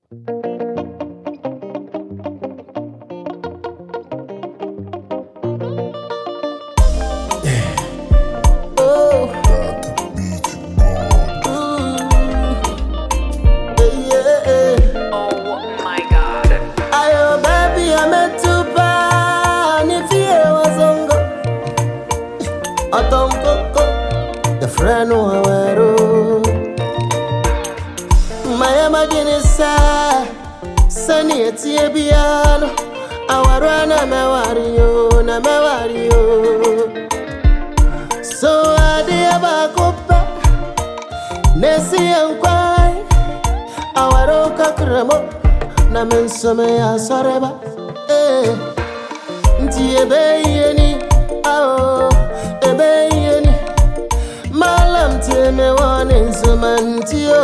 So I did a copa, Nessie and Quai, our own cacramo, Namen Somea Soreba, Tia Bayani, oh, a Bayani, Malam Teme one in Samantio,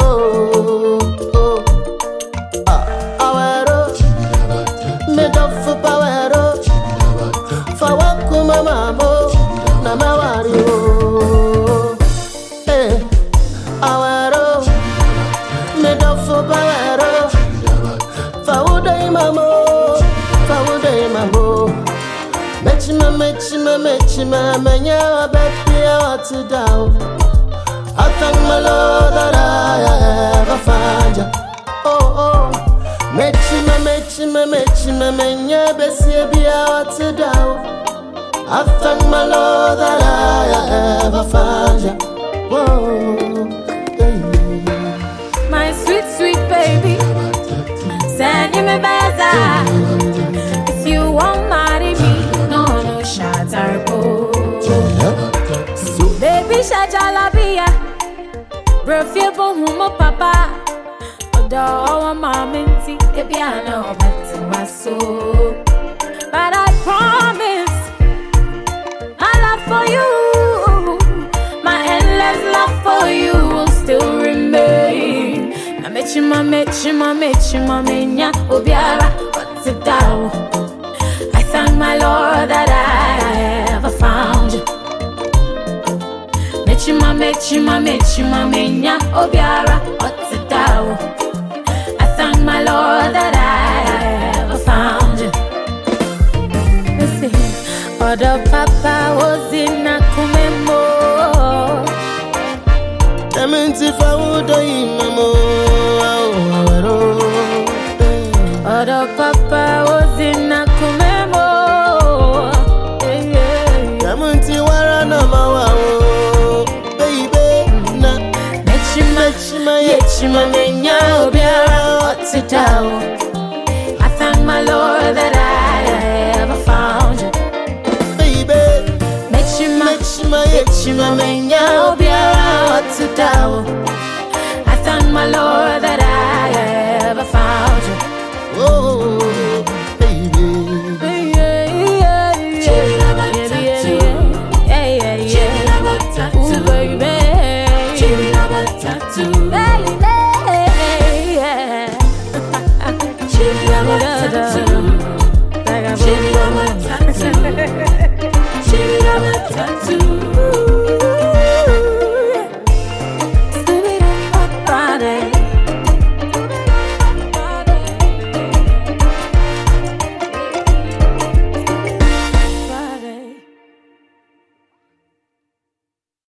our made up for power, for what Kumamamo, Namawario. Mechima, menya, baby, I to down. I thank my Lord that I ever found you. Oh, mechima, menya, baby, I to down. I thank my Lord that I ever found you. Whoa, my sweet, sweet baby, send you me better. If you won't marry me, baby shajalabia brofie humo papa odo wa maminti ebiana obati maso. But I promise my love for you, my endless love for you will still remain. Na mechima menya obiara what's it down. I thank my Lord that I ever found you. Mechima menya obiara otidao. I thank my Lord that I ever found you. Listen, other papa was in a kumemo. Ementi faudo imamo. Other papa was in a kumemo. Ementi warana mawa. Mechima menya obiara otidao. I thank my Lord that I ever found you. Baby, Mechima menya obiara otidao. I thank my Lord